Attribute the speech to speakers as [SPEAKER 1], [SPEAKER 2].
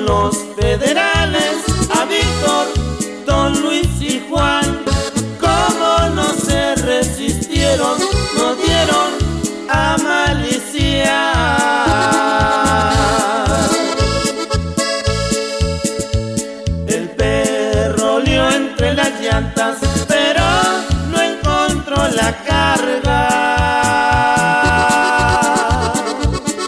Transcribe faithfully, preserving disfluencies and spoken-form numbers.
[SPEAKER 1] los federales, a Víctor, Don Luis y Juan.